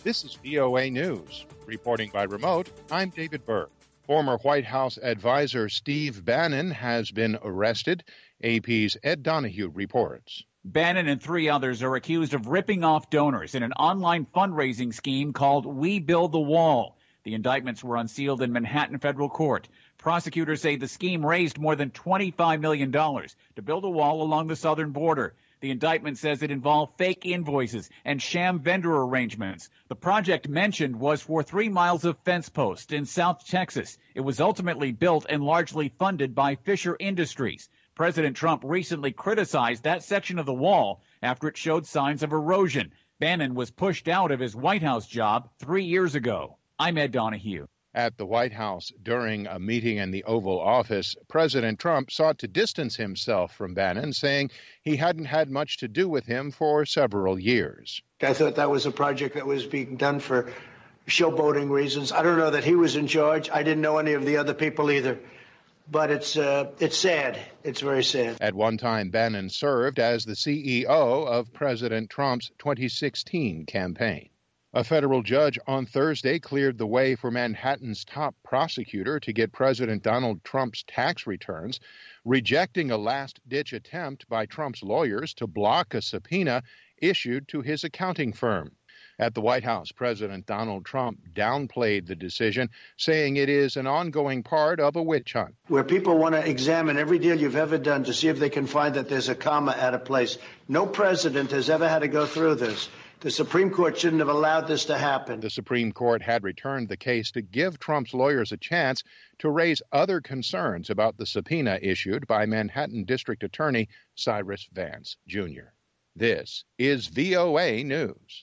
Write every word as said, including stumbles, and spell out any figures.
This is V O A News. Reporting by remote, I'm David Burke. Former White House advisor Steve Bannon has been arrested. A P's Ed Donahue reports. Bannon and three others are accused of ripping off donors in an online fundraising scheme called We Build the Wall. The indictments were unsealed in Manhattan federal court. Prosecutors say the scheme raised more than twenty-five million dollars to build a wall along the southern border. The indictment says it involved fake invoices and sham vendor arrangements. The project mentioned was for three miles of fence posts in South Texas. It was ultimately built and largely funded by Fisher Industries. President Trump recently criticized that section of the wall after it showed signs of erosion. Bannon was pushed out of his White House job three years ago. I'm Ed Donahue. At the White House during a meeting in the Oval Office, President Trump sought to distance himself from Bannon, saying he hadn't had much to do with him for several years. I thought that was a project that was being done for showboating reasons. I don't know that he was in charge. I didn't know any of the other people either. But it's uh, it's sad. It's very sad. At one time, Bannon served as the C E O of President Trump's twenty sixteen campaign. A federal judge on Thursday cleared the way for Manhattan's top prosecutor to get President Donald Trump's tax returns, rejecting a last-ditch attempt by Trump's lawyers to block a subpoena issued to his accounting firm. At the White House, President Donald Trump downplayed the decision, saying it is an ongoing part of a witch hunt. Where people want to examine every deal you've ever done to see if they can find that there's a comma out of place. No president has ever had to go through this. The Supreme Court shouldn't have allowed this to happen. The Supreme Court had returned the case to give Trump's lawyers a chance to raise other concerns about the subpoena issued by Manhattan District Attorney Cyrus Vance, Junior This is V O A News.